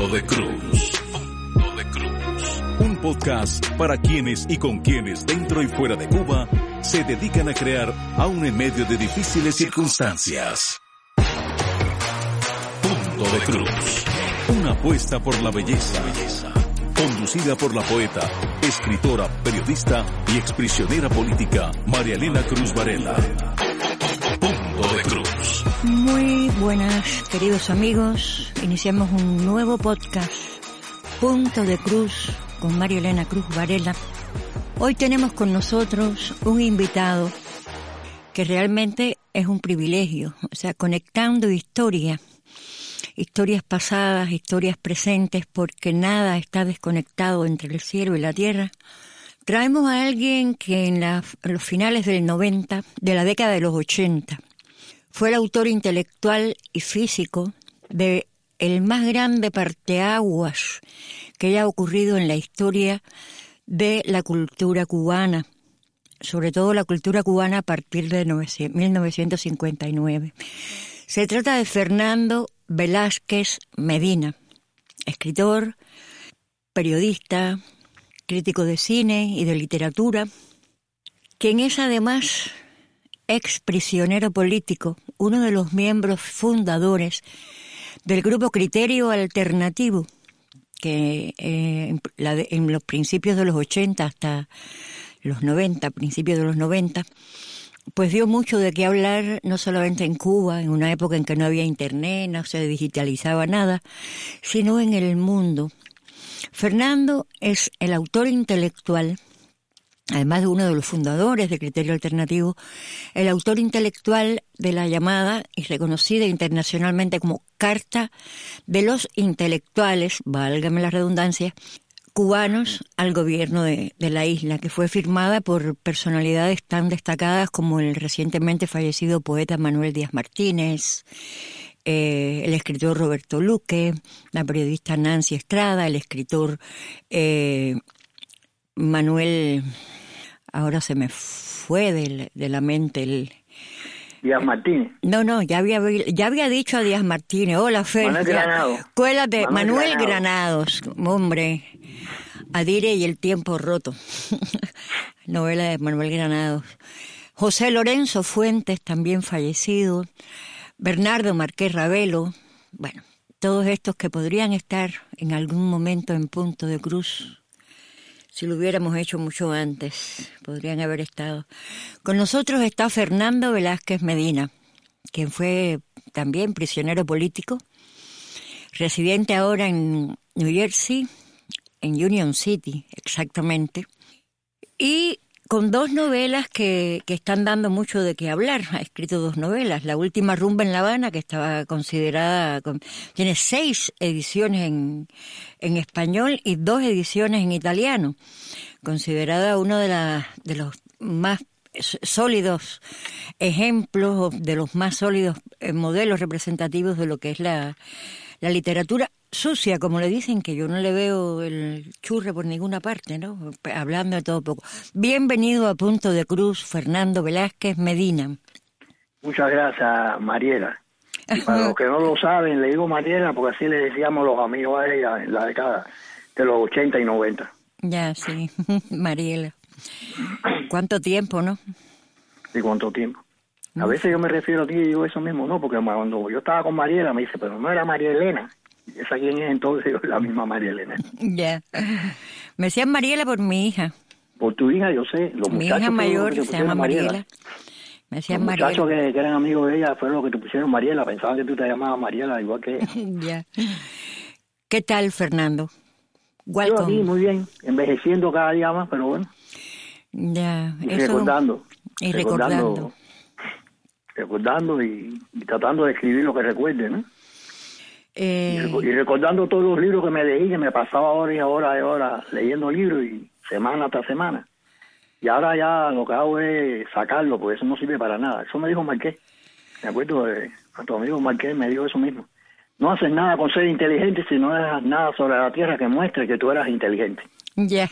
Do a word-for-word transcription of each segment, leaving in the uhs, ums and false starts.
Punto de Cruz. Punto de Cruz. Un podcast para quienes y con quienes dentro y fuera de Cuba se dedican a crear aún en medio de difíciles circunstancias. Punto de Cruz. Una apuesta por la belleza. Conducida por la poeta, escritora, periodista y exprisionera política María Elena Cruz Varela. Punto de Cruz. Muy buenas, queridos amigos. Iniciamos un nuevo podcast, Punto de Cruz, con María Elena Cruz Varela. Hoy tenemos con nosotros un invitado que realmente es un privilegio, o sea, conectando historia. Historias pasadas, historias presentes, porque nada está desconectado entre el cielo y la tierra. Traemos a alguien que en, la, en los finales del noventa, de la década de los ochenta, fue el autor intelectual y físico de el más grande parteaguas que haya ocurrido en la historia de la cultura cubana, sobre todo la cultura cubana a partir de mil novecientos cincuenta y nueve. Se trata de Fernando Velázquez Medina, escritor, periodista, crítico de cine y de literatura, quien es además ex prisionero político, uno de los miembros fundadores del grupo Criterio Alternativo, que eh, en, la de, en los principios de los ochenta hasta los noventa, principios de los noventa, pues dio mucho de qué hablar, no solamente en Cuba, en una época en que no había internet, no se digitalizaba nada, sino en el mundo. Fernando es el autor intelectual, además de uno de los fundadores de Criterio Alternativo, el autor intelectual de la llamada y reconocida internacionalmente como Carta de los Intelectuales, válgame la redundancia, cubanos al gobierno de, de la isla, que fue firmada por personalidades tan destacadas como el recientemente fallecido poeta Manuel Díaz Martínez, eh, el escritor Roberto Luque, la periodista Nancy Estrada, el escritor eh, Manuel, ahora se me fue de, de la mente el... Díaz Martínez. No, no, ya había ya había dicho a Díaz Martínez. Hola, Fer. Manuel Granados. Cuélate, Manuel, Manuel Granados. Granados, hombre. Adire y el tiempo roto. Novela de Manuel Granados. José Lorenzo Fuentes, también fallecido. Bernardo Marqués Ravelo. Bueno, todos estos que podrían estar en algún momento en Punto de Cruz. Si lo hubiéramos hecho mucho antes, podrían haber estado. Con nosotros está Fernando Velázquez Medina, quien fue también prisionero político, residente ahora en New Jersey, en Union City, exactamente, y con dos novelas que, que están dando mucho de qué hablar. Ha escrito dos novelas. La última, Rumba en La Habana, que estaba considerada, con, tiene seis ediciones en, en español y dos ediciones en italiano, considerada uno de, la, de los más sólidos ejemplos, de los más sólidos modelos representativos de lo que es la, la literatura sucia, como le dicen, que yo no le veo el churre por ninguna parte, ¿no? Hablando de todo poco. Bienvenido a Punto de Cruz, Fernando Velázquez Medina. Muchas gracias, Mariela. Y para los que no lo saben, le digo Mariela porque así le decíamos los amigos a ella en la década de los ochenta y noventa. Ya, sí, Mariela. ¿Cuánto tiempo, no? ¿Y cuánto tiempo? A veces yo me refiero a ti y digo eso mismo, ¿no? Porque cuando yo estaba con Mariela me dice, pero no era María Elena. ¿Esa quién es entonces? La misma María Elena. Ya. Me decían Mariela por mi hija. Por tu hija, yo sé. Los mi hija mayor que se llama Mariela. Mariela. Me decían los Mariela. Los muchachos que, que eran amigos de ella fueron los que te pusieron Mariela. Pensaban que tú te llamabas Mariela igual que ella. Ya. ¿Qué tal, Fernando? Welcome. Yo aquí muy bien, envejeciendo cada día más, pero bueno. Ya. Y eso... recordando. Y recordando. Recordando, recordando y, y tratando de escribir lo que recuerde, ¿no? Eh... Y recordando todos los libros que me leí, que me pasaba horas y horas y horas leyendo libros y semana tras semana. Y ahora ya lo que hago es sacarlo, porque eso no sirve para nada. Eso me dijo Marqués. Me acuerdo de a tu amigo Marqués, me dijo eso mismo. No haces nada con ser inteligente si no haces nada sobre la tierra que muestre que tú eras inteligente. Ya.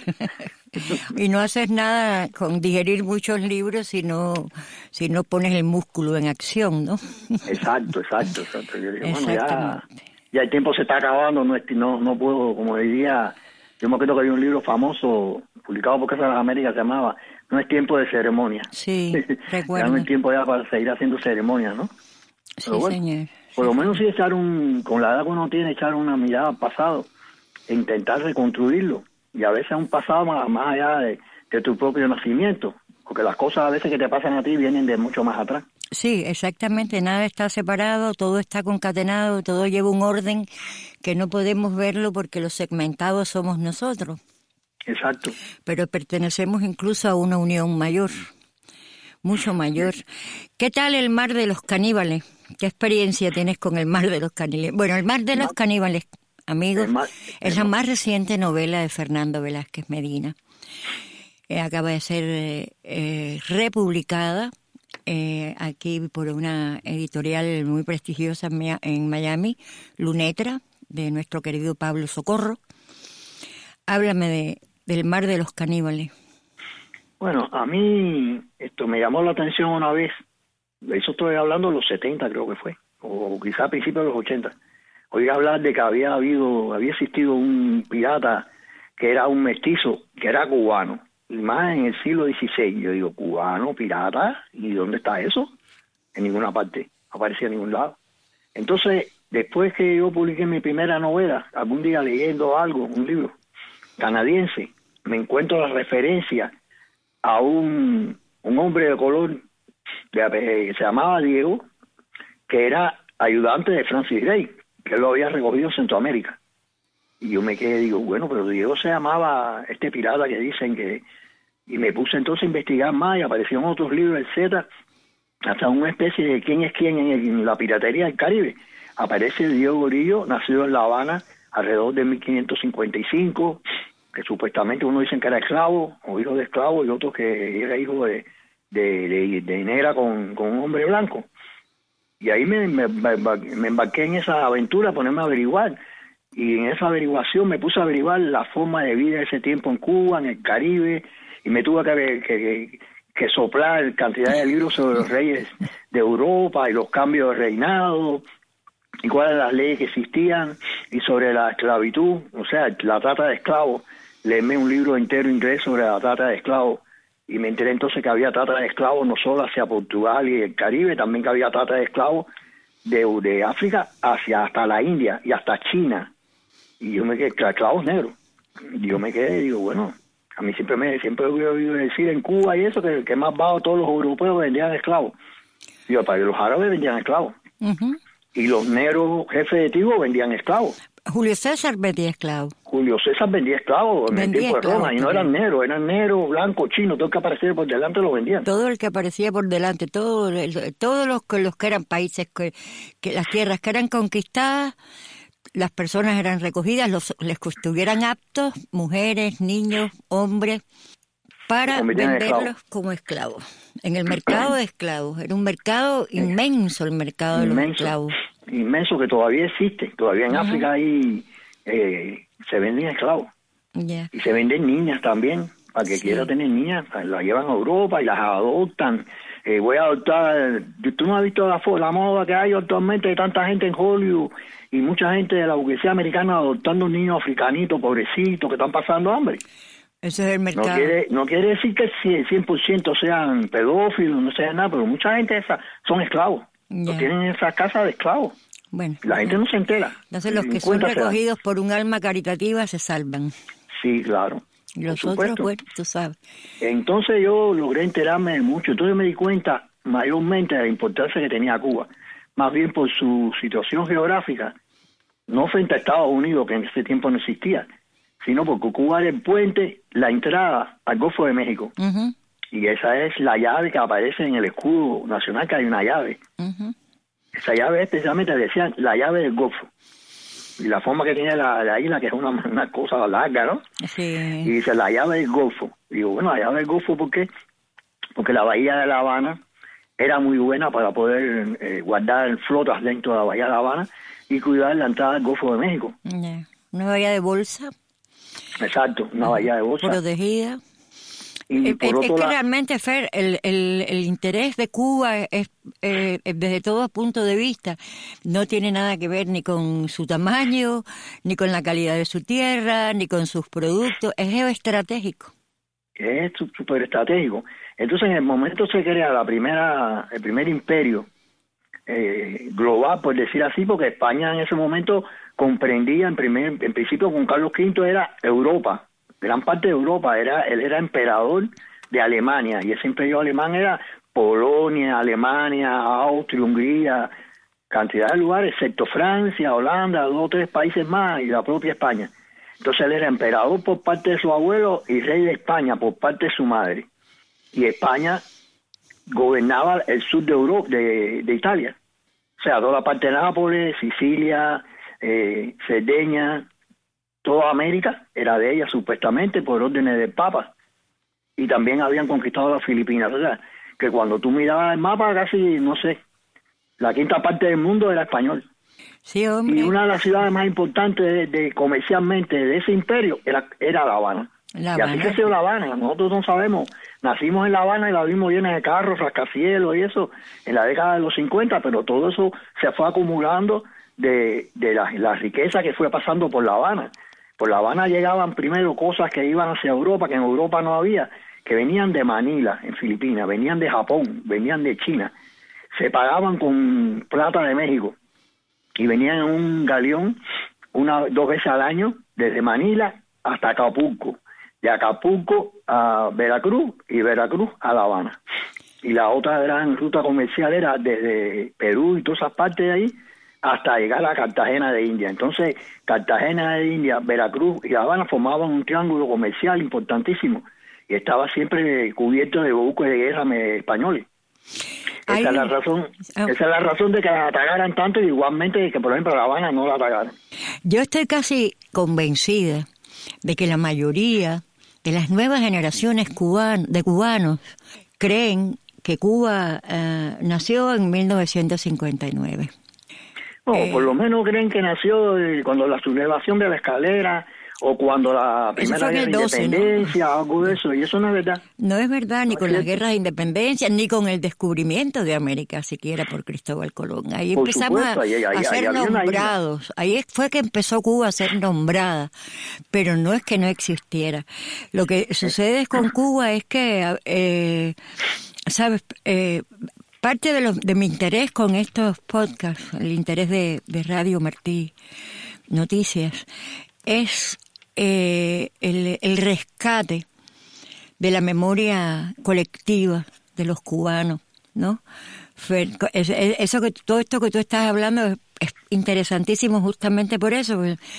Y no haces nada con digerir muchos libros si no, si no pones el músculo en acción, ¿no? Exacto, exacto, exacto. Yo dije, bueno, ya, ya el tiempo se está acabando, no, no, no puedo, como diría, yo me acuerdo que había un libro famoso, publicado por Casa de las Américas, se llamaba No es tiempo de ceremonia. Sí, recuerdo. Ya no es tiempo ya para seguir haciendo ceremonias, ¿no? Sí, Pero bueno, señor. por sí, lo menos señor. sí echar un, con la edad que uno tiene, echar una mirada al pasado e intentar reconstruirlo. Y a veces un pasado más, más allá de, de tu propio nacimiento, porque las cosas a veces que te pasan a ti vienen de mucho más atrás. Sí, exactamente, nada está separado, todo está concatenado, todo lleva un orden que no podemos verlo porque los segmentados somos nosotros. Exacto. Pero pertenecemos incluso a una unión mayor, mucho mayor. ¿Qué tal el Mar de los Caníbales? ¿Qué experiencia tienes con el Mar de los Caníbales? Bueno, el Mar de los Caníbales, amigos, Mar, es la más reciente novela de Fernando Velázquez Medina. Eh, acaba de ser eh, eh, republicada eh, aquí por una editorial muy prestigiosa en Miami, Lunetra, de nuestro querido Pablo Socorro. Háblame de, del Mar de los Caníbales. Bueno, a mí esto me llamó la atención una vez, de eso estoy hablando de los setenta creo que fue, o quizá a principios de los ochenta. Oí hablar de que había habido, había existido un pirata que era un mestizo, que era cubano, y más en el siglo dieciséis. Yo digo, cubano, pirata, ¿y dónde está eso? En ninguna parte, no aparecía en ningún lado. Entonces, después que yo publiqué mi primera novela, algún día leyendo algo, un libro canadiense, me encuentro la referencia a un, un hombre de color de, que se llamaba Diego, que era ayudante de Francis Drake, que lo había recogido en Centroamérica. Y yo me quedé, digo, bueno, pero Diego se llamaba este pirata que dicen que... Y me puse entonces a investigar más y aparecieron otros libros, etcétera, hasta una especie de quién es quién en, el, en la piratería del Caribe. Aparece Diego Gorillo, nacido en La Habana alrededor de mil quinientos cincuenta y cinco, que supuestamente uno dicen que era esclavo o hijo de esclavo y otros que era hijo de, de, de, de negra con, con un hombre blanco. Y ahí me, me, me embarqué en esa aventura, ponerme a averiguar. Y en esa averiguación me puse a averiguar la forma de vida de ese tiempo en Cuba, en el Caribe, y me tuve que, que, que soplar cantidad de libros sobre los reyes de Europa y los cambios de reinado, y cuáles eran las leyes que existían, y sobre la esclavitud, o sea, la trata de esclavos. Leíme un libro entero inglés sobre la trata de esclavos, y me enteré entonces que había trata de esclavos no solo hacia Portugal y el Caribe, también que había trata de esclavos de, de África hacia hasta la India y hasta China. Y yo me quedé, esclavos negros. Y yo me quedé y digo, bueno, a mí siempre me siempre he oído decir en Cuba y eso, que, que más bajo todos los europeos vendían esclavos. Digo, para que los árabes vendían esclavos. Uh-huh. Y los negros jefes de tribu vendían esclavos. Julio César vendía esclavos. Julio César vendía esclavos en vendía el tiempo de Roma, y no eran negros, eran negros, blancos, chinos, todo el que aparecía por delante lo vendían. Todo el que aparecía por delante, todo, todos los, los que eran países, que, que las tierras que eran conquistadas, las personas eran recogidas, los, les que estuvieran aptos, mujeres, niños, hombres, para venderlos como esclavos. En el mercado de esclavos, era un mercado inmenso el mercado de inmenso, los esclavos. Inmenso, que todavía existe, todavía en uh-huh. África ahí eh, se venden esclavos. Yeah. Y se venden niñas también, para que sí. quiera tener niñas, las llevan a Europa y las adoptan. Eh, voy a adoptar, tú no has visto la, la moda que hay actualmente de tanta gente en Hollywood y mucha gente de la burguesía americana adoptando niños africanitos, pobrecitos, que están pasando hambre. Ese es el mercado. No quiere, no quiere decir que cien por ciento sean pedófilos, no sean nada, pero mucha gente esa son esclavos. Yeah. Los tienen en esas casas de esclavos. Bueno, la gente no se entera. Entonces los que son recogidos por un alma caritativa se salvan. Sí, claro. Y los otros, bueno, tú sabes. Entonces yo logré enterarme de mucho. Entonces me di cuenta mayormente de la importancia que tenía Cuba. Más bien por su situación geográfica, no frente a Estados Unidos, que en ese tiempo no existía, sino porque Cuba era el puente, la entrada al Golfo de México. Uh-huh. Y esa es la llave que aparece en el escudo nacional, que hay una llave. Uh-huh. Esa llave especialmente decían la llave del Golfo. Y la forma que tiene la, la isla, que es una, una cosa larga, ¿no? Sí. Y dice la llave del Golfo. Y digo, bueno, la llave del Golfo, ¿por qué? Porque la bahía de La Habana era muy buena para poder eh, guardar flotas dentro de la bahía de La Habana y cuidar la entrada del Golfo de México. Yeah. Una bahía de bolsa. Exacto, una bahía de bolsa. Protegida. Y es, por es otro que lado, realmente, Fer, el, el, el interés de Cuba es, eh, desde todo punto de vista, no tiene nada que ver ni con su tamaño, ni con la calidad de su tierra, ni con sus productos, es geoestratégico. es súper estratégico. Entonces, en el momento se crea la primera, el primer imperio eh, global, por decir así, porque España en ese momento comprendía, en primer, en principio con Carlos quinto era Europa, gran parte de Europa, era él era emperador de Alemania, y ese imperio alemán era Polonia, Alemania, Austria, Hungría, cantidad de lugares, excepto Francia, Holanda, dos o tres países más, y la propia España. Entonces él era emperador por parte de su abuelo y rey de España por parte de su madre. Y España gobernaba el sur de Europa, de, de Italia. O sea, toda la parte de Nápoles, Sicilia, eh, Cerdeña, toda América era de ella supuestamente por órdenes del Papa. Y también habían conquistado las Filipinas. O sea, que cuando tú mirabas el mapa casi, no sé, la quinta parte del mundo era español. Sí, hombre. Y una de las ciudades más importantes de, de comercialmente de ese imperio era, era La Habana. La y así Habana. creció La Habana. Nosotros no sabemos, nacimos en La Habana y la vimos llena de carros, rascacielos y eso, en la década de los cincuenta, pero todo eso se fue acumulando de, de la, la riqueza que fue pasando por La Habana. Por La Habana llegaban primero cosas que iban hacia Europa, que en Europa no había, que venían de Manila, en Filipinas, venían de Japón, venían de China, se pagaban con plata de México, y venían en un galeón una dos veces al año, desde Manila hasta Acapulco, de Acapulco a Veracruz y Veracruz a La Habana. Y la otra gran ruta comercial era desde Perú y todas esas partes de ahí hasta llegar a Cartagena de India. Entonces, Cartagena de India, Veracruz y La Habana formaban un triángulo comercial importantísimo y estaba siempre cubierto de buques de guerra españoles. Esa Ay, es la razón, oh. esa es la razón de que la atacaran tanto, y igualmente de que, por ejemplo, La Habana no la atacaran. Yo estoy casi convencida de que la mayoría de las nuevas generaciones cuban, de cubanos creen que Cuba eh, nació en mil novecientos cincuenta y nueve. No, Eh, por lo menos creen que nació eh, cuando la sublevación de la escalera o cuando la Eso primera fue en guerra el de doce, independencia, ¿no? algo de eso, y eso no es verdad. No es verdad, ni No con es las cierto. guerras de independencia, ni con el descubrimiento de América, siquiera por Cristóbal Colón. Ahí Por empezamos supuesto, a, ahí- ahí- a ahí ser había una isla. nombrados. Ahí fue que empezó Cuba a ser nombrada, pero no es que no existiera. Lo que sucede es con Cuba es que, eh, ¿sabes? Eh, parte de, lo, de mi interés con estos podcasts, el interés de, de Radio Martí Noticias, es eh, el, el rescate de la memoria colectiva de los cubanos, ¿no? Eso que todo esto que tú estás hablando es, es interesantísimo justamente por eso.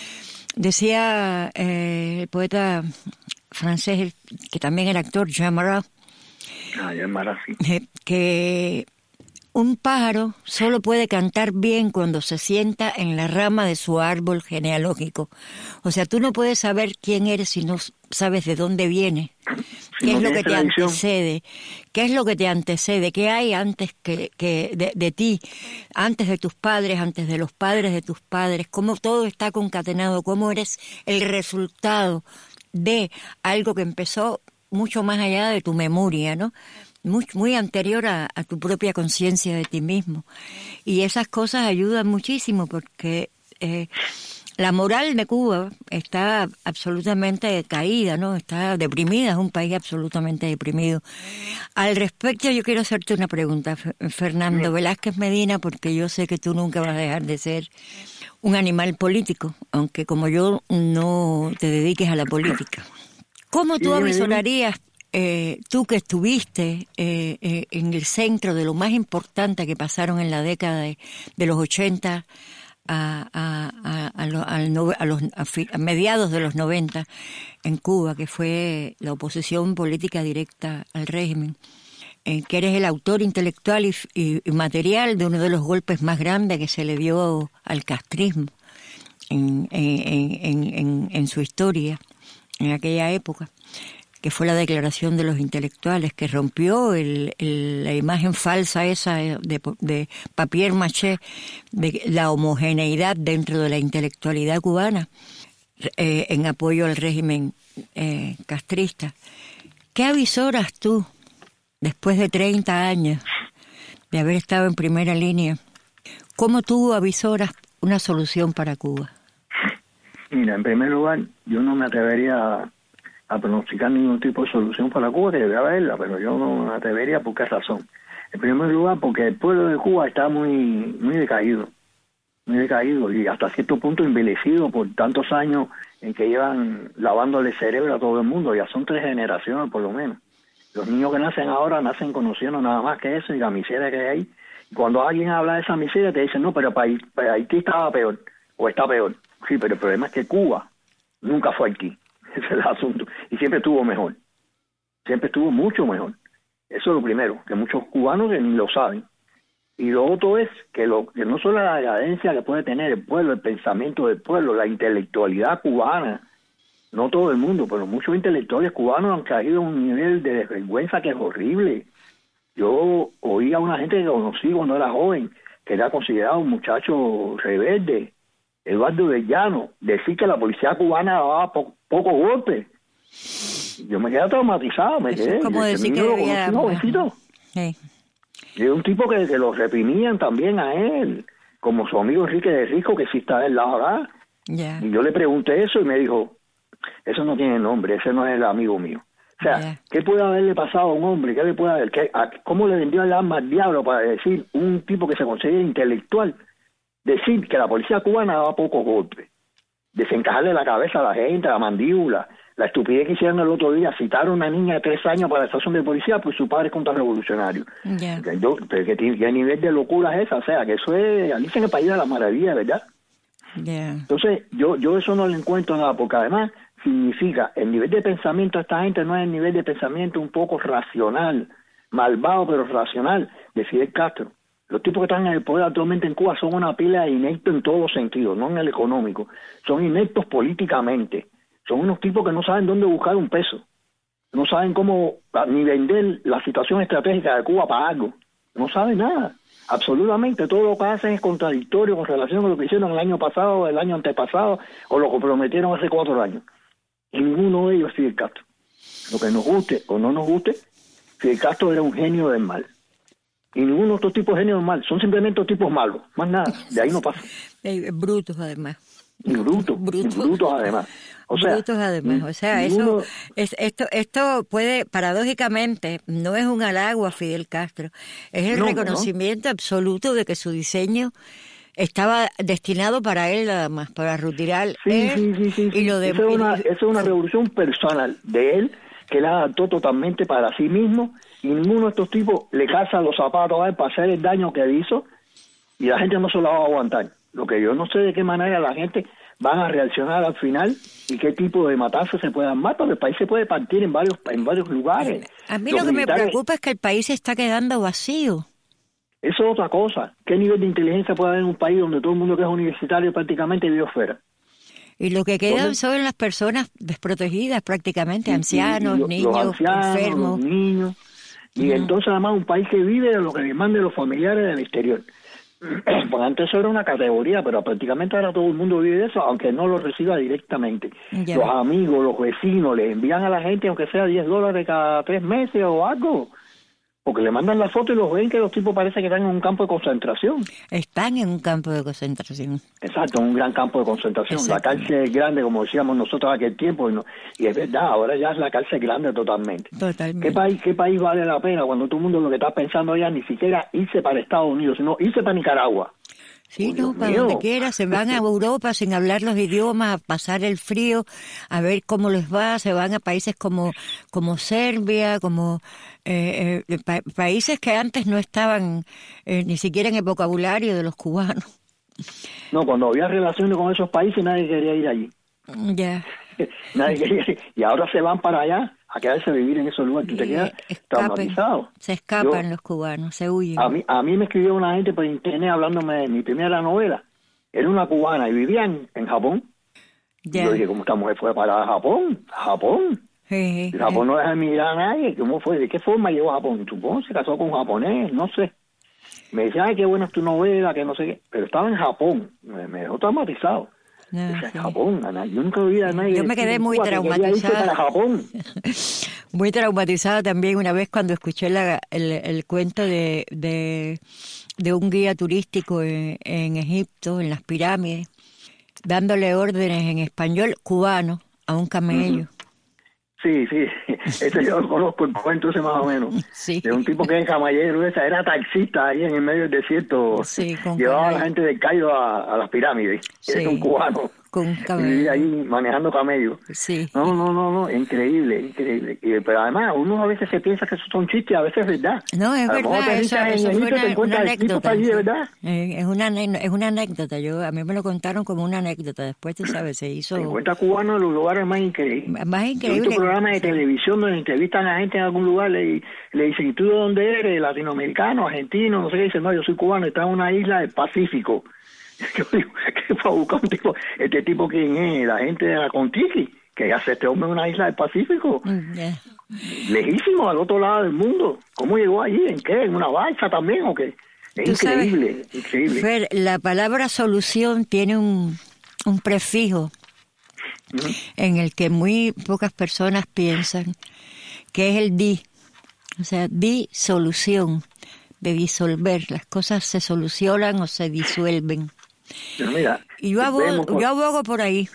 Decía eh, el poeta francés, que también era actor, Jean Marat, Ah, ya es más así. eh, que un pájaro solo puede cantar bien cuando se sienta en la rama de su árbol genealógico. O sea, tú no puedes saber quién eres si no sabes de dónde vienes. Si ¿Qué no es lo tienes que te tradición. antecede? ¿Qué es lo que te antecede? ¿Qué hay antes que, que de, de ti? Antes de tus padres, antes de los padres de tus padres. ¿Cómo todo está concatenado? ¿Cómo eres el resultado de algo que empezó mucho más allá de tu memoria, ¿no? Muy, muy anterior a, a tu propia conciencia de ti mismo. Y esas cosas ayudan muchísimo porque eh, la moral de Cuba está absolutamente caída, ¿no? Está deprimida, es un país absolutamente deprimido. Al respecto, yo quiero hacerte una pregunta, Fernando Velázquez Medina, porque yo sé que tú nunca vas a dejar de ser un animal político, aunque como yo no te dediques a la política. ¿Cómo tú avisorarías, eh, tú que estuviste eh, eh, en el centro de lo más importante que pasaron en la década de, de los ochenta a, a, a, a, lo, a, lo, a, los, a, fi, a mediados de los noventa en Cuba, que fue la oposición política directa al régimen, eh, que eres el autor intelectual y, y, y material de uno de los golpes más grandes que se le dio al castrismo en, en, en, en, en su historia, en aquella época, que fue la declaración de los intelectuales, que rompió el, el, la imagen falsa esa de, de papier maché, de la homogeneidad dentro de la intelectualidad cubana, eh, en apoyo al régimen eh, castrista. ¿Qué avisoras tú, después de treinta años de haber estado en primera línea, cómo tú avisoras una solución para Cuba? Mira, en primer lugar, yo no me atrevería a, a pronosticar ningún tipo de solución para Cuba, que debería haberla, pero yo no me atrevería. ¿Por qué razón? En primer lugar, porque el pueblo de Cuba está muy, muy decaído, muy decaído y hasta cierto punto envilecido por tantos años en que llevan lavándole el cerebro a todo el mundo. Ya son tres generaciones por lo menos. Los niños que nacen ahora nacen conociendo nada más que eso y la miseria que hay. Y cuando alguien habla de esa miseria te dicen, no, pero para Haití estaba peor, o está peor. Sí, pero el problema es que Cuba nunca fue Haití. Ese es el asunto. Y siempre estuvo mejor. Siempre estuvo mucho mejor. Eso es lo primero, que muchos cubanos ni lo saben. Y lo otro es que, lo, que no solo la decadencia que puede tener el pueblo, el pensamiento del pueblo, la intelectualidad cubana, no todo el mundo, pero muchos intelectuales cubanos han caído a un nivel de desvergüenza que es horrible. Yo oí a una gente que conocí cuando era joven, que era considerado un muchacho rebelde, Eduardo de Llano, decir que la policía cubana daba po poco golpe. Yo me quedé traumatizado, me quedé. Es como decir que debía... Sí. Y un tipo que, que lo reprimían también a él, como su amigo Enrique de Rico, que sí está del lado acá. Yeah. Y yo le pregunté eso y me dijo, eso no tiene nombre, ese no es el amigo mío. O sea, yeah. ¿Qué puede haberle pasado a un hombre? ¿Qué le puede haber? ¿Qué, a, ¿Cómo le vendió el alma al diablo para decir un tipo que se considera intelectual? Decir que la policía cubana daba pocos golpes, desencajarle la cabeza a la gente, la mandíbula. La estupidez que hicieron el otro día, citar a una niña de tres años para la estación de policía, pues su padre es contrarrevolucionario. Yeah. Yo, pero ¿qué, ¿qué nivel de locura es esa? O sea, que eso es, Alicia en el País de la Maravilla, ¿verdad? Yeah. Entonces, yo yo eso no le encuentro nada, porque además significa, el nivel de pensamiento de esta gente no es el nivel de pensamiento un poco racional, malvado pero racional, de Fidel Castro. Los tipos que están en el poder actualmente en Cuba son una pila de ineptos en todos los sentidos, no en el económico. Son ineptos políticamente. Son unos tipos que no saben dónde buscar un peso. No saben cómo ni vender la situación estratégica de Cuba para algo. No saben nada. Absolutamente todo lo que hacen es contradictorio con relación a lo que hicieron el año pasado, el año antepasado, o lo que prometieron hace cuatro años. Y ninguno de ellos es Fidel Castro. Lo que nos guste o no nos guste, Fidel Castro era un genio del mal. Y ninguno de estos tipos de genios del mal. Son simplemente tipos malos. Más nada. De ahí no pasa. Brutos, además. Y brutos. Brutos. Y brutos, además. O sea, brutos además, o sea, ninguno... eso es esto esto puede paradójicamente no es un halago a Fidel Castro, es el no, reconocimiento no. absoluto de que su diseño estaba destinado para él nada más, para retirar sí, él sí, sí, sí, sí. y lo de Eso es una, eso es una revolución personal de él que la adaptó totalmente para sí mismo y ninguno de estos tipos le calza los zapatos a él para hacer el daño que hizo y la gente no se lo va a aguantar. Lo que yo no sé de qué manera la gente van a reaccionar al final y qué tipo de matanzas se puedan matar, porque el país se puede partir en varios en varios lugares. A mí Los lo que militares... me preocupa es que el país se está quedando vacío. Eso es otra cosa. ¿Qué nivel de inteligencia puede haber en un país donde todo el mundo que es universitario prácticamente vive fuera? Y lo que quedan Entonces, son las personas desprotegidas prácticamente, y, ancianos, y, y, niños, los ancianos, enfermos. Los niños. Y uh-huh. entonces además un país que vive de lo que le manden los familiares del exterior. Pues antes eso era una categoría, pero prácticamente ahora todo el mundo vive de eso, aunque no lo reciba directamente. Ya. Los amigos, los vecinos, le envían a la gente, aunque sea diez dólares cada tres meses o algo, porque le mandan la foto y los ven que los tipos parece que están en un campo de concentración. Están en un campo de concentración. Exacto, un gran campo de concentración. La cárcel es grande, como decíamos nosotros en aquel tiempo, y, no, y es verdad, ahora ya es la cárcel grande totalmente. Totalmente. ¿Qué país, qué país vale la pena cuando todo el mundo lo que está pensando ya ni siquiera irse para Estados Unidos, sino irse para Nicaragua? Sí, oh, no, para mío. Donde quiera, se van a Europa sin hablar los idiomas, a pasar el frío, a ver cómo les va, se van a países como como Serbia, como eh, eh, pa países que antes no estaban eh, ni siquiera en el vocabulario de los cubanos. No, cuando había relaciones con esos países nadie quería ir allí. Ya. Nadie quería ir. Y ahora se van para allá a quedarse a vivir en esos lugares. Tú te quedas traumatizado. Se escapan Yo, los cubanos, se huyen. A mí, a mí me escribió una gente por internet hablándome de mi primera novela. Era una cubana y vivía en, en Japón. Yeah. Y yo dije, ¿cómo esta mujer fue para Japón? ¿Japón? Sí, sí. Japón no deja emigrar a nadie. ¿Cómo fue? ¿De qué forma llegó a Japón? Supongo se casó con un japonés, no sé. Me decía, ay, qué buena es tu novela, que no sé qué. Pero estaba en Japón. Me, me dejó traumatizado. No, decía, sí. Japón, Ana, yo nunca vi a nadie. Yo me quedé muy traumatizada. Para Japón. muy traumatizada también una vez cuando escuché la, el, el cuento de, de, de un guía turístico en, en Egipto, en las pirámides, dándole órdenes en español cubano a un camello. Uh-huh. Sí, sí, ese yo lo conozco, el cuento ese más o menos, sí. de un tipo que es camallero, esa era taxista ahí en el medio del desierto, sí, llevaba a la gente del Cairo a, a las pirámides, sí. Es un cubano, con un camello. Y ahí manejando camellos. Sí. No, no, no, no, increíble, increíble. Y, pero además, uno a veces se piensa que eso son chistes, a veces es verdad. No, es a verdad, eso, en eso Egipto, fue una, una anécdota. Allí, ¿verdad? Eh, es, una, es una anécdota, yo a mí me lo contaron como una anécdota, después, tú sabes, se hizo... Se encuentra cubano en los lugares más increíbles. Más increíble. Hay programas de televisión donde entrevistan a la gente en algún lugar, le, le dicen, ¿y tú de dónde eres? Latinoamericano, argentino, no sé qué, dicen, no, yo soy cubano, está en una isla del Pacífico. Yo digo, ¿qué fue a buscar un tipo? Este tipo, ¿quién es? La gente de la Contiki, que hace este hombre en una isla del Pacífico, yeah. lejísimo, al otro lado del mundo. ¿Cómo llegó allí? ¿En qué? ¿En una balsa también o qué? Es increíble, sabes, increíble. Fer, la palabra solución tiene un, un prefijo uh-huh. en el que muy pocas personas piensan, que es el di, o sea, disolución, de disolver. Las cosas se solucionan o se disuelven. Pero mira, y yo abogo, por, yo abogo por ahí.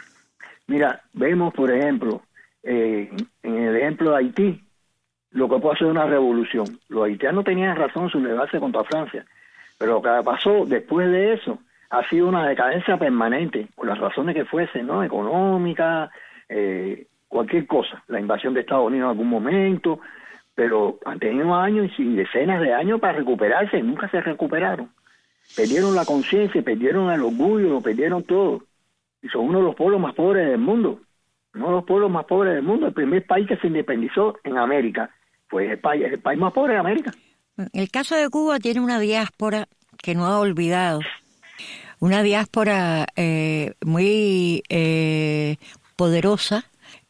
Mira, vemos, por ejemplo, eh, en el ejemplo de Haití, lo que puede ser una revolución. Los haitianos tenían razón en sublevarse contra Francia, pero lo que pasó después de eso ha sido una decadencia permanente, por las razones que fuesen, ¿no? Económica, eh, cualquier cosa, la invasión de Estados Unidos en algún momento, pero han tenido años y decenas de años para recuperarse, nunca se recuperaron. Perdieron la conciencia, perdieron el orgullo, lo perdieron todo. Y son uno de los pueblos más pobres del mundo. Uno de los pueblos más pobres del mundo. El primer país que se independizó en América fue el país, el país más pobre de América. El caso de Cuba tiene una diáspora que no ha olvidado. Una diáspora eh, muy eh, poderosa,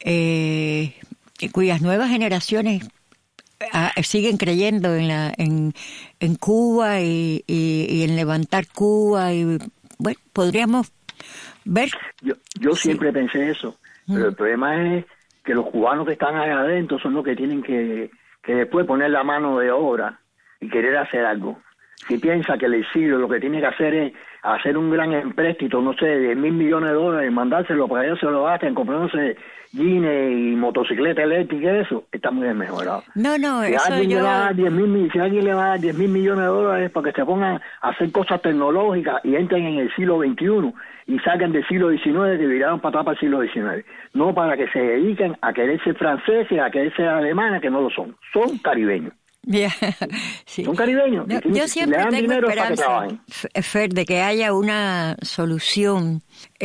eh, cuyas nuevas generaciones Ah, siguen creyendo en la en, en Cuba y, y, y en levantar Cuba y bueno, podríamos ver. Yo, yo sí. siempre pensé eso, mm. pero el problema es que los cubanos que están ahí adentro son los que tienen que, que después poner la mano de obra y querer hacer algo. Si piensa que el exilio lo que tiene que hacer es hacer un gran empréstito, no sé, de diez mil millones de dólares, mandárselo para que ellos se lo gasten comprándose jeans y motocicleta eléctrica, eso está muy desmejorado. No, no, si eso alguien yo... le va a dar diez mil, si alguien le va a dar diez mil millones de dólares para que se pongan a hacer cosas tecnológicas y entren en el siglo veintiuno y salgan del siglo diecinueve, que viraron para atrás para el siglo diecinueve. No para que se dediquen a querer ser franceses, a querer ser alemanes, que no lo son. Son caribeños. Yeah, sí. Son caribeños. No, yo siempre tengo esperanza, Fer, de que haya una solución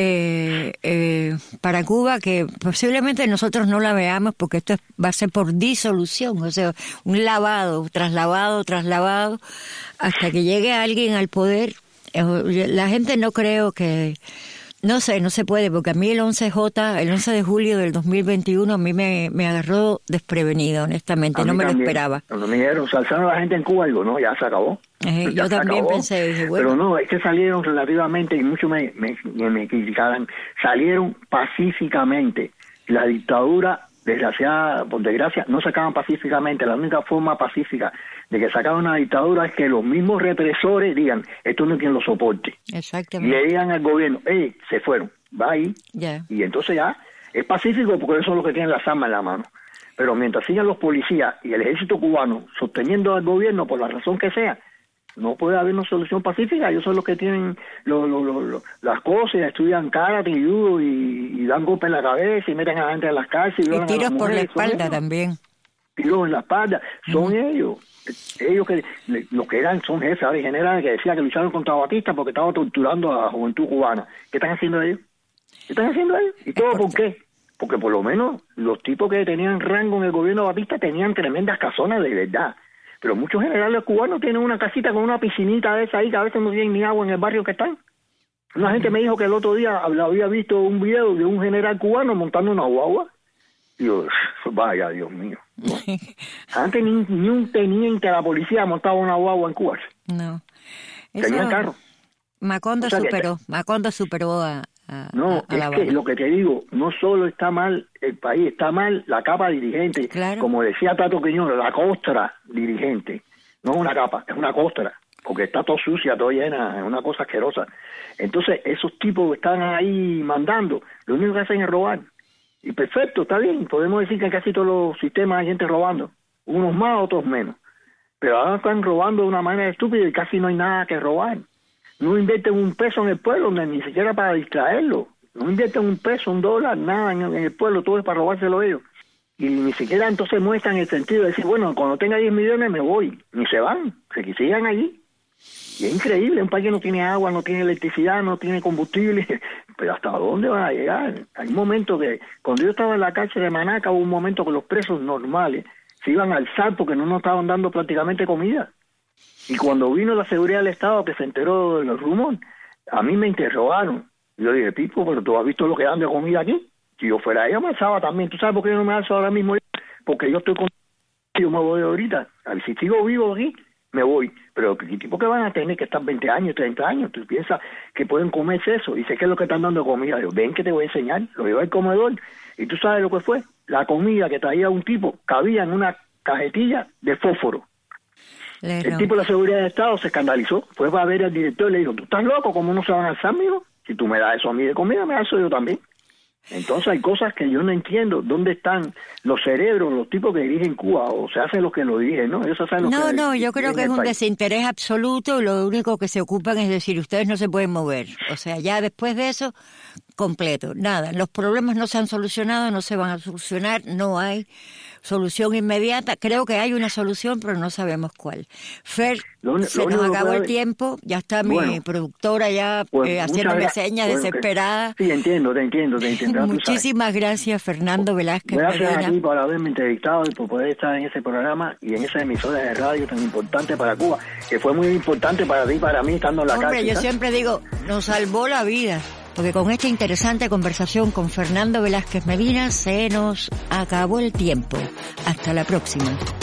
eh, eh, para Cuba que posiblemente nosotros no la veamos porque esto va a ser por disolución, o sea, un lavado, traslavado, traslavado, hasta que llegue alguien al poder. La gente no creo que... No sé, no se puede, porque a mí el once J, el once de julio del dos mil veintiuno, a mí me, me agarró desprevenida, honestamente, no me también lo esperaba. Cuando me dijeron, se alzaron la gente en Cuba, digo, no, ya se acabó. Eh, ya yo se también acabó. pensé, dije, bueno. Pero no, es que salieron relativamente, y muchos me, me, me criticaban, salieron pacíficamente. La dictadura, desgraciada, por desgracia, no sacaban pacíficamente. La única forma pacífica de que sacaban una dictadura es que los mismos represores digan, esto no es quien lo soporte. Exactamente. Y le digan al gobierno, hey, se fueron, va ahí. Yeah. Y entonces ya es pacífico porque ellos son los que tienen las armas en la mano. Pero mientras sigan los policías y el ejército cubano sosteniendo al gobierno por la razón que sea, no puede haber una solución pacífica. Ellos son los que tienen lo, lo, lo, lo, las cosas, estudian karate y judo y, y dan golpes en la cabeza y meten a la gente en las cárceles. Y, y tiros por la espalda también. Tiros en la espalda. Son mm. ellos. Ellos que los que eran son jefes ahora y generales que decían que lucharon contra Batista porque estaba torturando a la juventud cubana. ¿Qué están haciendo ellos? ¿Qué están haciendo ellos? ¿Y todo por qué? Porque por lo menos los tipos que tenían rango en el gobierno de Batista tenían tremendas casonas de verdad. Pero muchos generales cubanos tienen una casita con una piscinita de esa ahí que a veces no tienen ni agua en el barrio que están. Una gente me dijo que el otro día había visto un video de un general cubano montando una guagua. Dios, vaya, Dios mío. No. Antes ni, ni un teniente de la policía montaba una guagua en Cuba. No. Tenían carro. Macondo o sea, superó, que... Macondo superó a, a, no, a, a es que lo que te digo, no solo está mal el país, está mal la capa dirigente, claro. Como decía Tato Quiñones, la costra dirigente, no es una capa, es una costra, porque está todo sucia, todo llena, es una cosa asquerosa. Entonces, esos tipos que están ahí mandando, lo único que hacen es robar. Y perfecto, está bien, podemos decir que en casi todos los sistemas hay gente robando, unos más, otros menos. Pero ahora están robando de una manera estúpida y casi no hay nada que robar. No invierten un peso en el pueblo, ni siquiera para distraerlo. No invierten un peso, un dólar, nada en, en el pueblo, todo es para robárselo ellos. Y ni siquiera entonces muestran el sentido de decir, bueno, cuando tenga diez millones me voy. Ni se van, se sigan allí. Y es increíble, un país que no tiene agua, no tiene electricidad, no tiene combustible. Pero ¿hasta dónde van a llegar? Hay un momento que, cuando yo estaba en la cárcel de Manaca, hubo un momento que los presos normales se iban a alzar porque no nos estaban dando prácticamente comida. Y cuando vino la seguridad del Estado, que se enteró de los rumores, a mí me interrogaron. Yo dije, Pipo, ¿pero tú has visto lo que dan de comida aquí? Si yo fuera ella, me alzaba también. ¿Tú sabes por qué yo no me alzo ahora mismo? Porque yo estoy con... Yo me voy ahorita. A ver, si sigo vivo aquí, me voy. Pero ¿qué tipo que van a tener que estar veinte años, treinta años? ¿Tú piensas que pueden comerse eso? Y sé que es lo que están dando de comida. Yo, ven que te voy a enseñar. Lo llevo al comedor. Y tú sabes lo que fue. La comida que traía un tipo cabía en una cajetilla de fósforo. Claro. El tipo de la seguridad del Estado se escandalizó. Fue para ver al director y le dijo, ¿tú estás loco? ¿Cómo no se van a alzar, amigo? Si tú me das eso a mí de comida, me das eso yo también. Entonces hay cosas que yo no entiendo. ¿Dónde están los cerebros, los tipos que dirigen Cuba? O se hacen los que lo dirigen, ¿no? Ellos hacen los no, que no, yo creo que es un país. desinterés absoluto. Lo único que se ocupan es decir, ustedes no se pueden mover. O sea, ya después de eso, completo. Nada, los problemas no se han solucionado, no se van a solucionar, no hay solución inmediata. Creo que hay una solución, pero no sabemos cuál. Fer, lo, se lo nos acabó puede... el tiempo, ya está mi bueno, productora ya pues, eh, haciéndome señas bueno, desesperadas. Que... Sí, entiendo, te entiendo, te entiendo. Muchísimas gracias, Fernando Velázquez. Gracias Medina. a ti por haberme entrevistado y por poder estar en ese programa y en esa emisora de radio tan importante para Cuba, que fue muy importante para ti y para mí estando en la Hombre, cárcel. yo ¿sabes? siempre digo, nos salvó la vida. Porque con esta interesante conversación con Fernando Velázquez Medina se nos acabó el tiempo. Hasta la próxima.